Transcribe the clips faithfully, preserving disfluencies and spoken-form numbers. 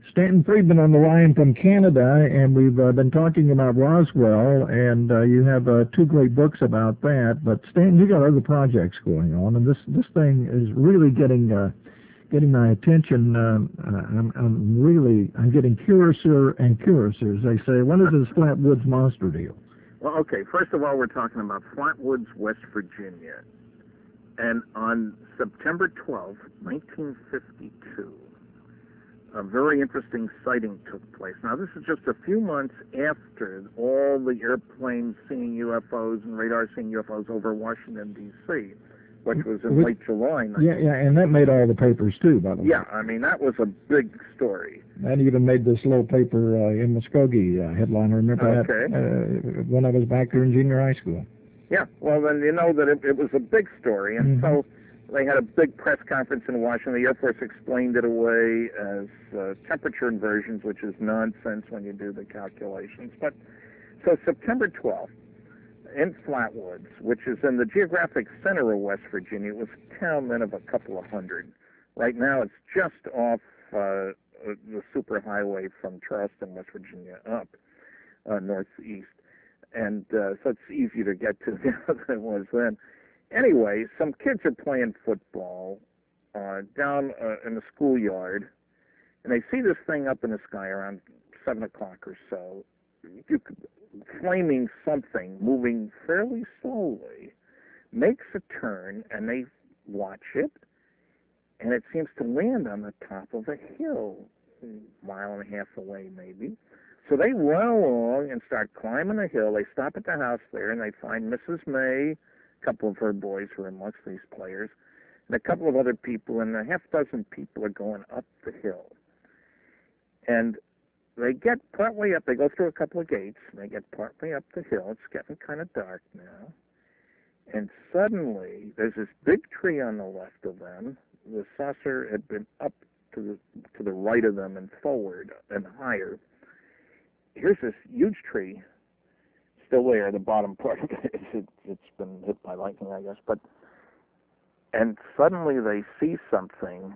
Stanton Friedman on the line from Canada, and we've uh, been talking about Roswell, and uh, you have uh, two great books about that. But Stanton, you got other projects going on, and this this thing is really getting uh, getting my attention. Um, uh, I'm, I'm really I'm getting curiouser and curiouser, as they say. When is this Flatwoods Monster deal? Well, okay. First of all, we're talking about Flatwoods, West Virginia, and on September twelfth, nineteen fifty-two. A very interesting sighting took place. Now, this is just a few months after all the airplanes seeing U F Os and radar seeing U F Os over Washington, D C, which was in With, late July. Yeah, yeah, and that made all the papers, too, by the way. Yeah, I mean, that was a big story. That even made this little paper uh, in Muskogee uh, headline. I remember okay. that uh, when I was back there in junior high school. Yeah, well, then you know that it, it was a big story, and mm-hmm. so they had a big press conference in Washington. The Air Force explained it away as uh, temperature inversions, which is nonsense when you do the calculations. But so September twelfth, in Flatwoods, which is in the geographic center of West Virginia, it was a town then of a couple of hundred. Right now, it's just off uh, the superhighway from Charleston, West Virginia, up uh, northeast, and uh, so it's easier to get to now than it was then. Anyway, some kids are playing football uh, down uh, in the schoolyard, and they see this thing up in the sky around seven o'clock or so. You could, flaming something moving fairly slowly makes a turn, and they watch it, and it seems to land on the top of a hill, a mile and a half away maybe. So they run along and start climbing the hill. They stop at the house there, and they find Missus May, a couple of her boys who are amongst these players, and a couple of other people, and a half dozen people are going up the hill. And they get partway up, they go through a couple of gates, and they get partway up the hill. It's getting kind of dark now. And suddenly, there's this big tree on the left of them. The saucer had been up to the, to the right of them and forward and higher. Here's this huge tree, still there. The bottom part of it, it's, it's been hit by lightning, I guess. But and suddenly they see something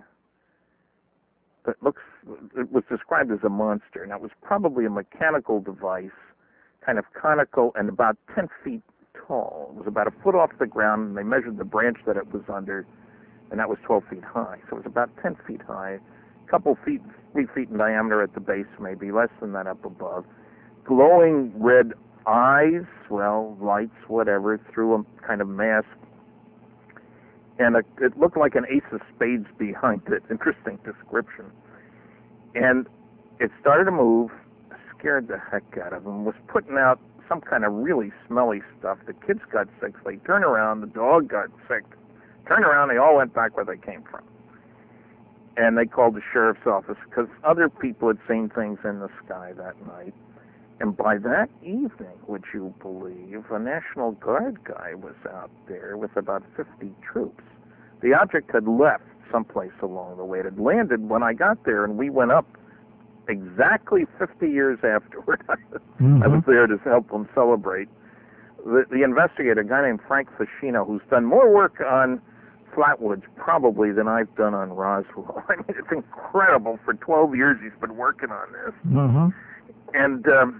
that looks, it was described as a monster, and it was probably a mechanical device, kind of conical and about ten feet tall. It was about a foot off the ground, and they measured the branch that it was under, and that was twelve feet high. So it was about ten feet high, a couple feet, three feet in diameter at the base, maybe less than that up above. Glowing red eyes, well, lights, whatever, through a kind of mask. And a, it looked like an ace of spades behind it. Interesting description. And it started to move, scared the heck out of them, was putting out some kind of really smelly stuff. The kids got sick. So they turned around. The dog got sick. Turned around. They all went back where they came from. And they called the sheriff's office because other people had seen things in the sky that night. And by that evening, would you believe, a National Guard guy was out there with about fifty troops. The object had left someplace along the way. It had landed when I got there, and we went up exactly fifty years afterward. mm-hmm. I was there to help them celebrate. The, the investigator, a guy named Frank Fascino, who's done more work on Flatwoods probably than I've done on Roswell. I mean, it's incredible. For twelve years he's been working on this. Mm-hmm. And um,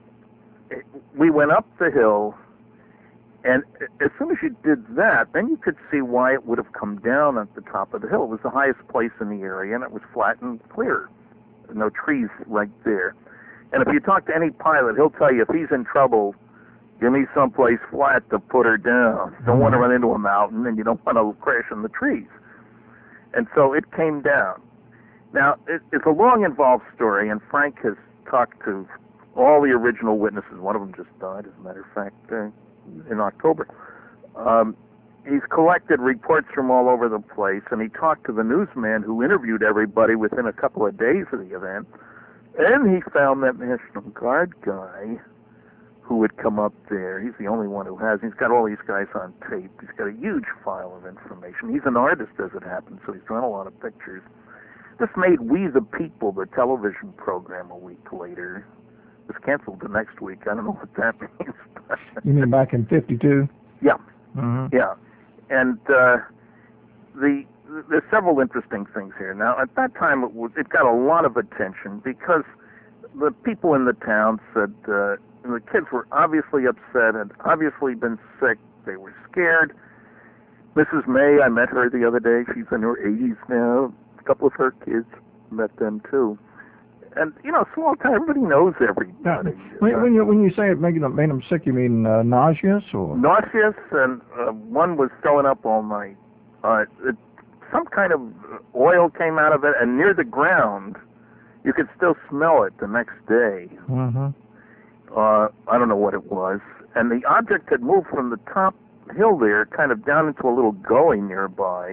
we went up the hill, and as soon as you did that, then you could see why it would have come down at the top of the hill. It was the highest place in the area, and it was flat and clear. No trees right there. And if you talk to any pilot, he'll tell you if he's in trouble, you need someplace flat to put her down. You don't mm-hmm. want to run into a mountain, and you don't want to crash in the trees. And so it came down. Now, it, it's a long, involved story, and Frank has talked to all the original witnesses. One of them just died, as a matter of fact, uh, in October. Um, he's collected reports from all over the place, and he talked to the newsman who interviewed everybody within a couple of days of the event, and he found that National Guard guy who had come up there. He's the only one who has. He's got all these guys on tape. He's got a huge file of information. He's an artist, as it happens, so he's drawn a lot of pictures. This made We the People, the television program, a week later. It was canceled the next week. I don't know what that means. You mean back in fifty-two? Yeah. Mm-hmm. Yeah. And uh, the there's several interesting things here. Now, at that time, it, was, it got a lot of attention because the people in the town said uh, the kids were obviously upset, had obviously been sick, they were scared. Missus May, I met her the other day. She's in her eighties now. A couple of her kids, met them too. And, you know, small town, everybody knows everybody. Yeah. When, when, you, when you say it made them, made them sick, you mean uh, nauseous? Or? Nauseous, and uh, one was throwing up all night. Uh, it, some kind of oil came out of it, and near the ground, you could still smell it the next day. Mm-hmm. Uh, I don't know what it was. And the object had moved from the top hill there, kind of down into a little gully nearby,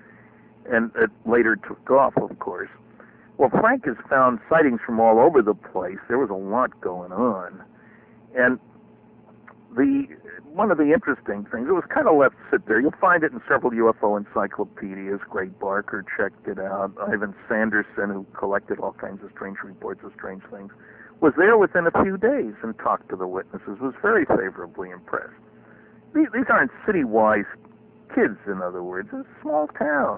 and it later took off, of course. Well, Frank has found sightings from all over the place. There was a lot going on. And the one of the interesting things, it was kind of left sit there. You'll find it in several U F O encyclopedias. Gray Barker checked it out. Ivan Sanderson, who collected all kinds of strange reports of strange things, was there within a few days and talked to the witnesses, was very favorably impressed. These, these aren't city-wise kids, in other words. It's a small town.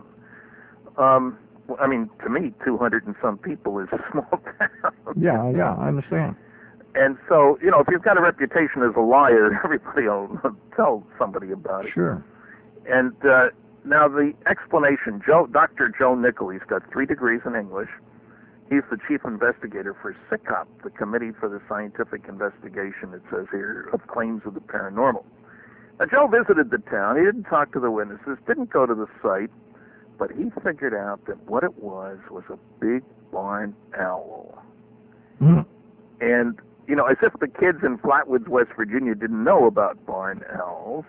Um, I mean, to me, two hundred and some people is a small town. Yeah, yeah, I understand. And so, you know, if you've got a reputation as a liar, everybody will tell somebody about it. Sure. And uh, now the explanation, Joe, Doctor Joe Nickel, he's got three degrees in English. He's the chief investigator for C I C O P, the Committee for the Scientific Investigation, it says here, of Claims of the Paranormal. Now, Joe visited the town. He didn't talk to the witnesses, didn't go to the site, but he figured out that what it was was a big barn owl. Mm. And, you know, as if the kids in Flatwoods, West Virginia didn't know about barn owls.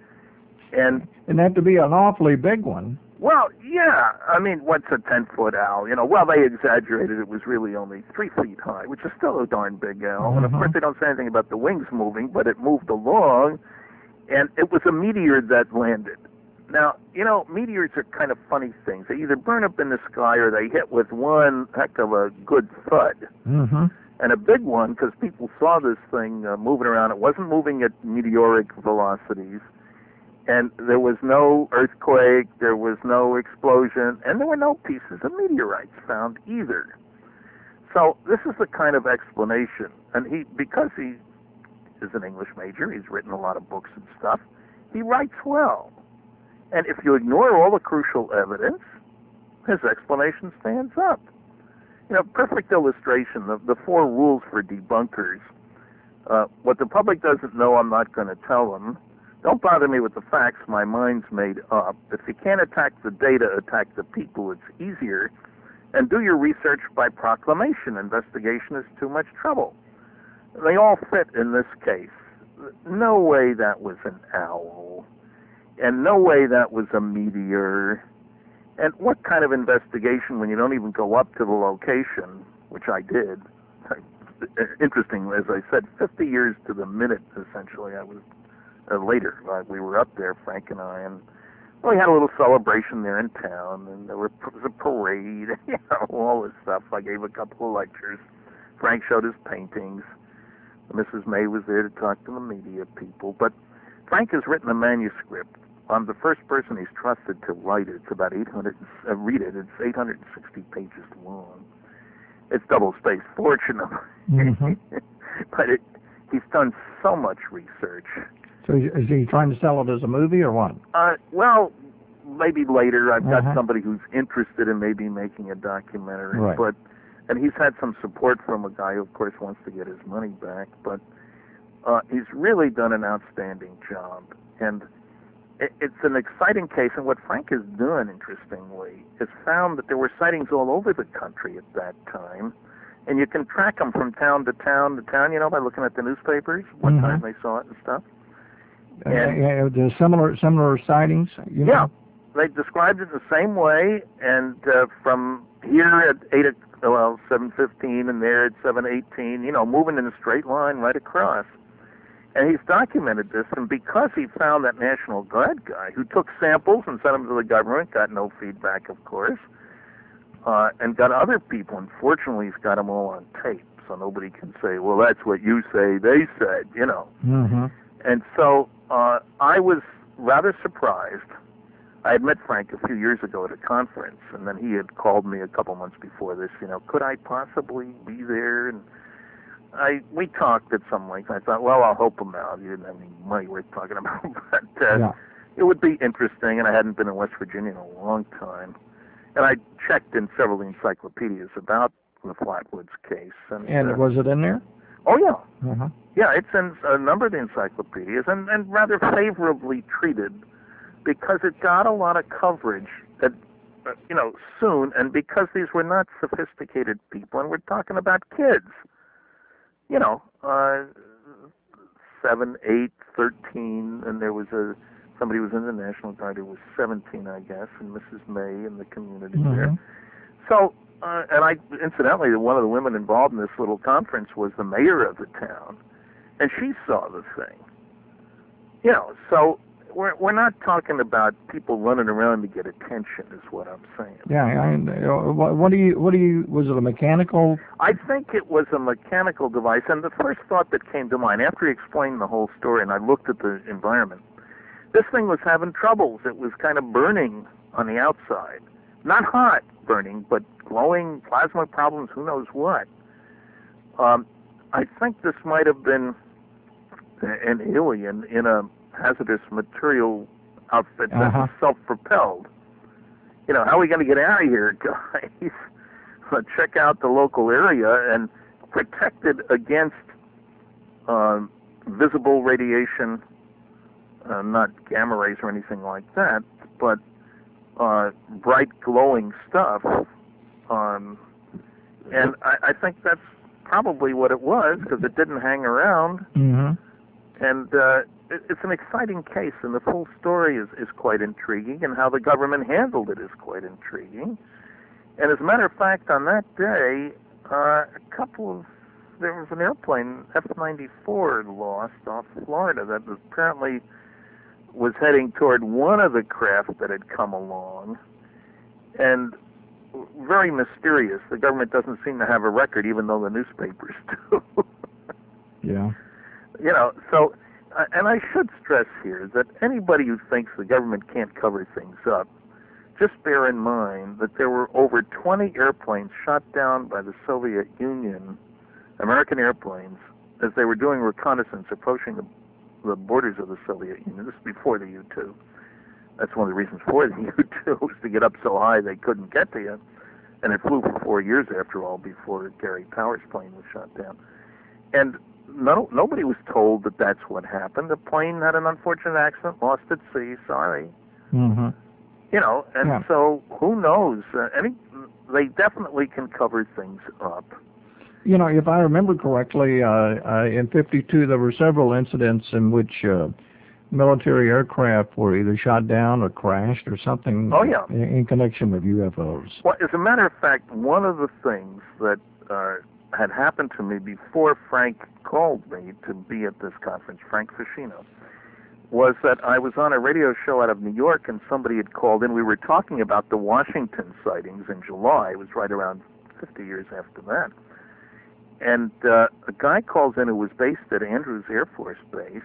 And it'd have to be an awfully big one. Well, yeah. I mean, what's a ten-foot owl? You know, well, they exaggerated. It was really only three feet high, which is still a darn big owl. Mm-hmm. And, of course, they don't say anything about the wings moving, but it moved along, and it was a meteor that landed. Now, you know, meteors are kind of funny things. They either burn up in the sky or they hit with one heck of a good thud. Mm-hmm. And a big one, because people saw this thing uh, moving around. It wasn't moving at meteoric velocities. And there was no earthquake, there was no explosion, and there were no pieces of meteorites found either. So this is the kind of explanation. And he, because he is an English major, he's written a lot of books and stuff, he writes well. And if you ignore all the crucial evidence, his explanation stands up. You know, perfect illustration, the, the four rules for debunkers. Uh, what the public doesn't know, I'm not going to tell them. Don't bother me with the facts, my mind's made up. If you can't attack the data, attack the people, it's easier. And do your research by proclamation. Investigation is too much trouble. They all fit in this case. No way that was an owl. And no way that was a meteor. And what kind of investigation when you don't even go up to the location, which I did. Interesting, as I said, fifty years to the minute, essentially, I was Uh, later, uh, we were up there, Frank and I, and well, we had a little celebration there in town, and there were, was a parade, you know, all this stuff. I gave a couple of lectures. Frank showed his paintings. Missus May was there to talk to the media people. But Frank has written a manuscript. I'm the first person he's trusted to write it. It's about eight hundred, uh, read it, it's eight hundred sixty pages long. It's double-spaced, fortunately. Mm-hmm. But it, he's done so much research. So is he trying to sell it as a movie or what? Uh, well, maybe later. I've got uh-huh. somebody who's interested in maybe making a documentary. Right. But and he's had some support from a guy who, of course, wants to get his money back. But uh, he's really done an outstanding job. And it, it's an exciting case. And what Frank has done, interestingly, is found that there were sightings all over the country at that time. And you can track them from town to town to town, you know, by looking at the newspapers, what mm-hmm. time they saw it and stuff. Uh, yeah, there's similar similar sightings. You know? Yeah, they described it the same way, and uh, from here at eight, well, seven fifteen, and there at seven eighteen, you know, moving in a straight line right across. And he's documented this, and because he found that National Guard guy who took samples and sent them to the government, got no feedback, of course, uh, and got other people. Unfortunately, he's got them all on tape, so nobody can say, "Well, that's what you say, they said," you know. Mm-hmm. And so uh, I was rather surprised I had met Frank a few years ago at a conference, and then he had called me a couple months before this. You know, could I possibly be there? And I we talked at some length. I thought, well, I'll help him out. He didn't have any money worth talking about, but uh, Yeah. it would be interesting. And I hadn't been in West Virginia in a long time, and I checked in several encyclopedias about the Flatwoods case. And, And uh, was it in there? oh yeah, Uh-huh. yeah, it's in a number of the encyclopedias, and, and rather favorably treated, because it got a lot of coverage that, uh, you know, soon, and because these were not sophisticated people, and we're talking about kids, you know, uh, seven, eight, thirteen, and there was a, somebody who was in the National Guard who was seventeen, I guess, and Missus May in the community Mhm. there. So, uh, and I, incidentally, one of the women involved in this little conference was the mayor of the town, and she saw the thing. You know, so we're we're not talking about people running around to get attention, is what I'm saying. Yeah. I, uh, what, what do you? What do you? Was it a mechanical? I think it was a mechanical device, and the first thought that came to mind after he explained the whole story, and I looked at the environment, this thing was having troubles. It was kind of burning on the outside. Not hot burning, but glowing, plasma problems, who knows what. Um, I think this might have been an alien in a hazardous material outfit that Uh-huh. was self-propelled. You know, how are we going to get out of here, guys? Uh, check out the local area and protected against um, visible radiation, uh, not gamma rays or anything like that, but uh, bright glowing stuff. Um, and I, I think that's probably what it was, because it didn't hang around. Mm-hmm. And uh, it, it's an exciting case, and the full story is, is quite intriguing, and how the government handled it is quite intriguing. And as a matter of fact, on that day, uh, a couple of, there was an airplane, F ninety-four, lost off Florida that was apparently was heading toward one of the craft that had come along. And very mysterious. The government doesn't seem to have a record, even though the newspapers do. Yeah. You know, so, uh, and I should stress here that anybody who thinks the government can't cover things up, just bear in mind that there were over twenty airplanes shot down by the Soviet Union, American airplanes, as they were doing reconnaissance approaching the, the borders of the Soviet Union. This is before the U two. That's one of the reasons for the U two, was to get up so high they couldn't get to you. And it flew for four years, after all, before Gary Power's plane was shot down. And no, nobody was told that that's what happened. The plane had an unfortunate accident, lost at sea, sorry. Mm-hmm. You know, and Yeah. so who knows? Uh, any, they definitely can cover things up. You know, if I remember correctly, uh, uh, in fifty-two there were several incidents in which uh, military aircraft were either shot down or crashed or something. Oh, yeah. in, in connection with U F Os. Well, as a matter of fact, one of the things that uh, had happened to me before Frank called me to be at this conference, Frank Ficino, was that I was on a radio show out of New York, and somebody had called in. We were talking about the Washington sightings in July. It was right around fifty years after that. And uh, a guy calls in who was based at Andrews Air Force Base,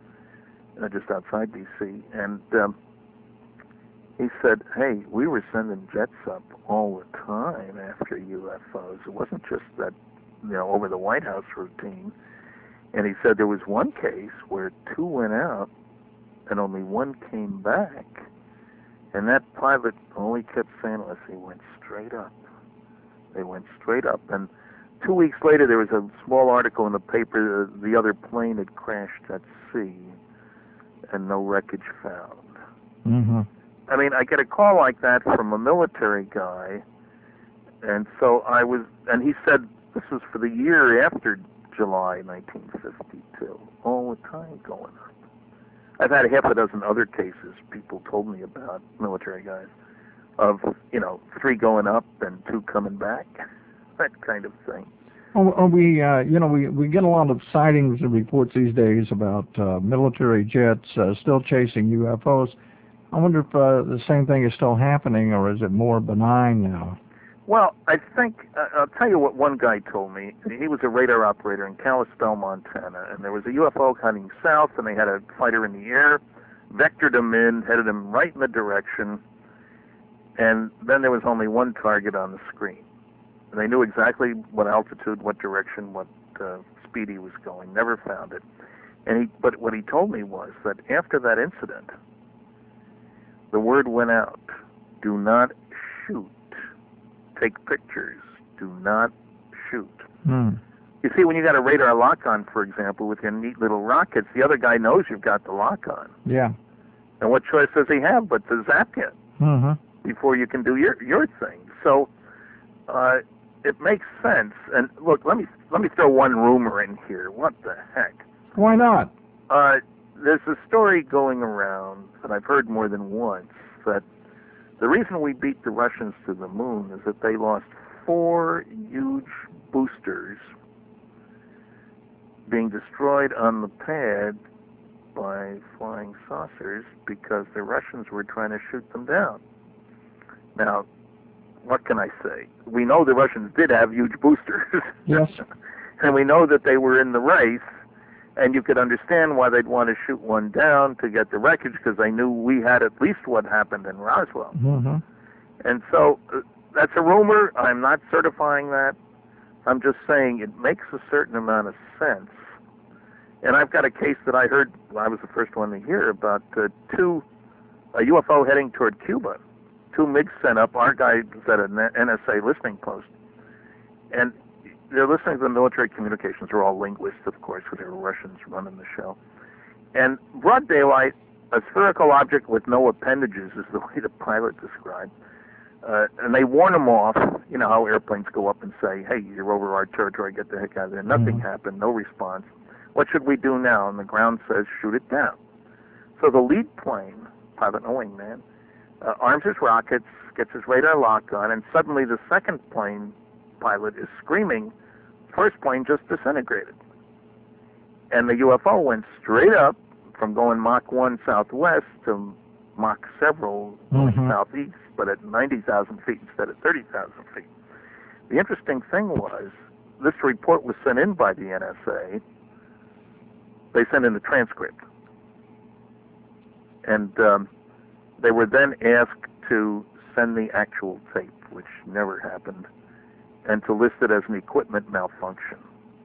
uh, just outside D C, and um, he said, hey, we were sending jets up all the time after U F Os. It wasn't just that, you know, over the White House routine. And he said there was one case where two went out and only one came back. And that pilot only kept saying to us, he went straight up. They went straight up. And two weeks later, there was a small article in the paper, uh, the other plane had crashed at sea and no wreckage found. Mm-hmm. I mean, I get a call like that from a military guy, and so I was, and he said this was for the year after July nineteen fifty-two, all the time going up. I've had a half a dozen other cases people told me about, military guys, of, you know, three going up and two coming back, that kind of thing. Oh, oh, we, uh, you know, we, we get a lot of sightings and reports these days about uh, military jets uh, still chasing U F Os. I wonder if uh, the same thing is still happening, or is it more benign now? Well, I think, uh, I'll tell you what one guy told me. He was a radar operator in Kalispell, Montana, and there was a U F O heading south, and they had a fighter in the air, vectored them in, headed them right in the direction, and then there was only one target on the screen. And they knew exactly what altitude, what direction, what uh, speed he was going. Never found it. And he, but what he told me was that after that incident, the word went out: do not shoot. Take pictures. Do not shoot. Mm. You see, when you got a radar lock on, for example, with your neat little rockets, the other guy knows you've got the lock on. Yeah. And what choice does he have but to zap you Mm-hmm. before you can do your your thing? So uh, it makes sense. And look, let me let me throw one rumor in here. What the heck? Why not? Uh, there's a story going around that I've heard more than once that the reason we beat the Russians to the moon is that they lost four huge boosters being destroyed on the pad by flying saucers because the Russians were trying to shoot them down. Now, what can I say? We know the Russians did have huge boosters. Yes. And we know that they were in the race, and you could understand why they'd want to shoot one down to get the wreckage, because they knew we had at least what happened in Roswell. Mm-hmm. And so uh, that's a rumor. I'm not certifying that. I'm just saying it makes a certain amount of sense. And I've got a case that I heard, well, I was the first one to hear about uh, two, a U F O heading toward Cuba. Two MiGs sent up. Our guy was at an N S A listening post. And they're listening to the military communications. They're all linguists, of course, because they were Russians running the show. And broad daylight, a spherical object with no appendages is the way the pilot described. Uh, and they warn them off. You know how airplanes go up and say, hey, you're over our territory, get the heck out of there. Nothing Mm-hmm. happened, no response. What should we do now? And the ground says, shoot it down. So the lead plane, pilot and a wingman, uh, arms his rockets, gets his radar lock on, and suddenly the second plane pilot is screaming, first plane just disintegrated. And the U F O went straight up from going Mach one southwest to Mach several Mhm. southeast, but at ninety thousand feet instead of thirty thousand feet. The interesting thing was, this report was sent in by the N S A. They sent in the transcript. And um, they were then asked to send the actual tape, which never happened, and to list it as an equipment malfunction.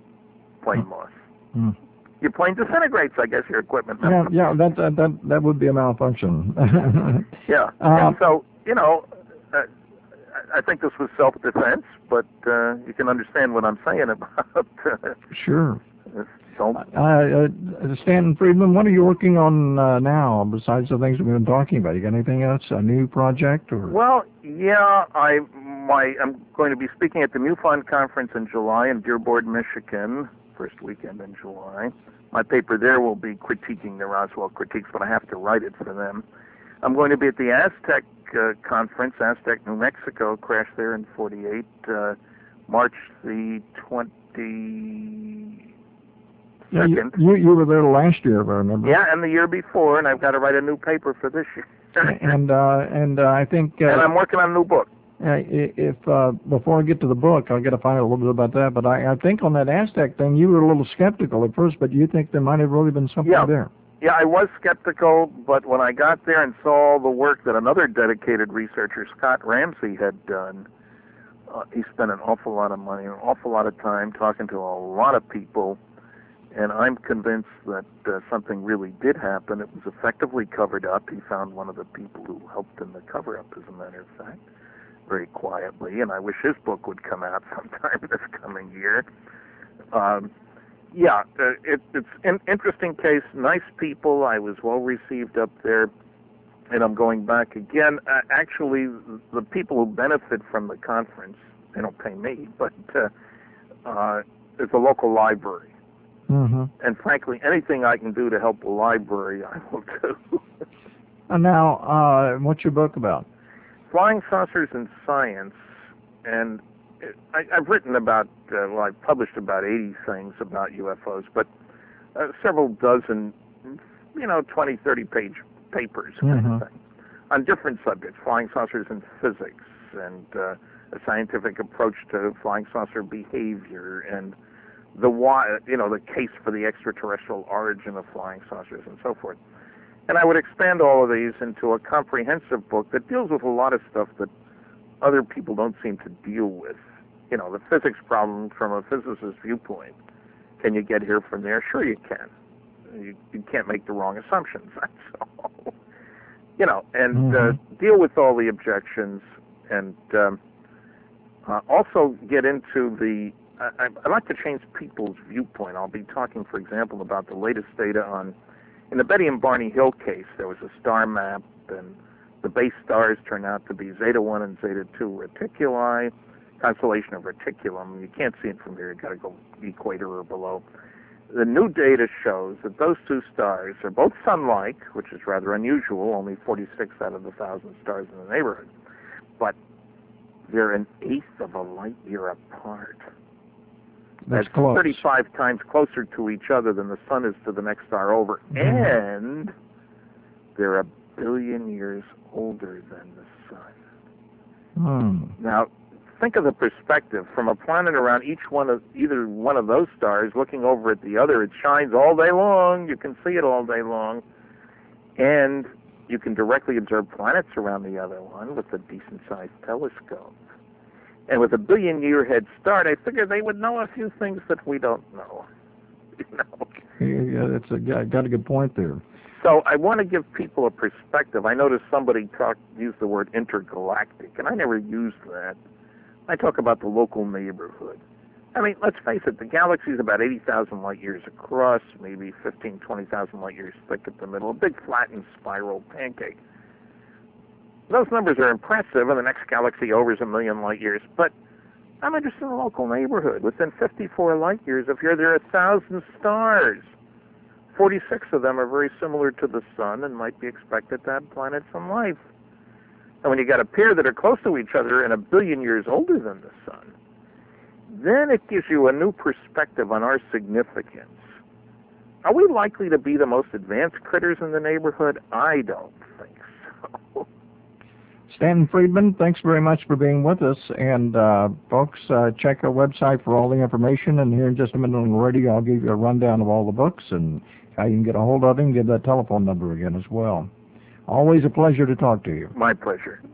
Plane loss. Mm. Your plane disintegrates, I guess your equipment Yeah, malfunction. yeah, that, that that that would be a malfunction. Yeah. Uh, and so, you know, uh, I I think this was self-defense, but uh, you can understand what I'm saying about uh, Sure. don't. Uh, uh, Stanton Friedman, what are you working on uh, now besides the things we've been talking about? You got anything else? A new project or? Well, yeah, I my I'm going to be speaking at the MUFON conference in July in Dearborn, Michigan, first weekend in July. My paper there will be critiquing the Roswell critiques, but I have to write it for them. I'm going to be at the Aztec uh, conference, Aztec, New Mexico, crashed there in forty-eight, uh, March the twenty-second. Yeah, you, you you were there last year, if I remember. Yeah, and the year before, and I've got to write a new paper for this year. and uh, and uh, I think. Uh, and I'm working on a new book. Uh, i- if uh, before I get to the book, I'll get to find out a little bit about that. But I, I think on that Aztec thing, you were a little skeptical at first, but you think there might have really been something Yeah. there. Yeah, I was skeptical, but when I got there and saw all the work that another dedicated researcher, Scott Ramsey, had done, uh, he spent an awful lot of money, an awful lot of time talking to a lot of people, and I'm convinced that uh, something really did happen. It was effectively covered up. He found one of the people who helped in the cover-up, as a matter of fact, very quietly, and I wish his book would come out sometime this coming year. Um, yeah, uh, it, it's an interesting case, nice people. I was well received up there, and I'm going back again. Uh, actually, the people who benefit from the conference, they don't pay me, but uh, uh, it's a local library. Mm-hmm. And frankly, anything I can do to help the library, I will do. And now, uh, what's your book about? Flying Saucers in Science, and it, I, I've written about, uh, well, I've published about eighty things about U F Os, but uh, several dozen, you know, twenty, thirty page papers kind Mhm. of thing, on different subjects, flying saucers in physics, and uh, a scientific approach to flying saucer behavior, and the why, you know, the case for the extraterrestrial origin of flying saucers and so forth. And I would expand all of these into a comprehensive book that deals with a lot of stuff that other people don't seem to deal with. You know, the physics problem from a physicist's viewpoint. Can you get here from there? Sure you can. You, you can't make the wrong assumptions. That's all. You know, and mm-hmm. uh, deal with all the objections, and um, uh, also get into the, I, I like to change people's viewpoint. I'll be talking, for example, about the latest data on, in the Betty and Barney Hill case, there was a star map, and the base stars turned out to be Zeta one and Zeta two Reticuli, constellation of Reticulum. You can't see it from here. You've got to go equator or below. The new data shows that those two stars are both sun-like, which is rather unusual, only forty-six out of the thousand stars in the neighborhood. But they're an eighth of a light year apart. That's, That's close. thirty-five times closer to each other than the sun is to the next star over. Mm-hmm. And they're a billion years older than the sun. Mm. Now, think of the perspective from a planet around each one of either one of those stars, looking over at the other. It shines all day long. You can see it all day long, and you can directly observe planets around the other one with a decent-sized telescope. And with a billion-year head start, I figure they would know a few things that we don't know. You know? Yeah, that's a got a good point there. So I want to give people a perspective. I noticed somebody talk use the word intergalactic, and I never used that. I talk about the local neighborhood. I mean, let's face it, the galaxy is about eighty thousand light years across, maybe fifteen, twenty thousand light years thick at the middle, a big flattened spiral pancake. Those numbers are impressive, and the next galaxy over is a million light years, but I'm interested in the local neighborhood. Within fifty-four light years of here, there are a thousand stars. forty-six of them are very similar to the sun and might be expected to have planets and life. And when you got a pair that are close to each other and a billion years older than the sun, then it gives you a new perspective on our significance. Are we likely to be the most advanced critters in the neighborhood? I don't think so. Stanton Friedman, thanks very much for being with us. And uh, folks, uh, check our website for all the information. And here in just a minute on the radio, I'll give you a rundown of all the books and how you can get a hold of him. Give that telephone number again as well. Always a pleasure to talk to you. My pleasure.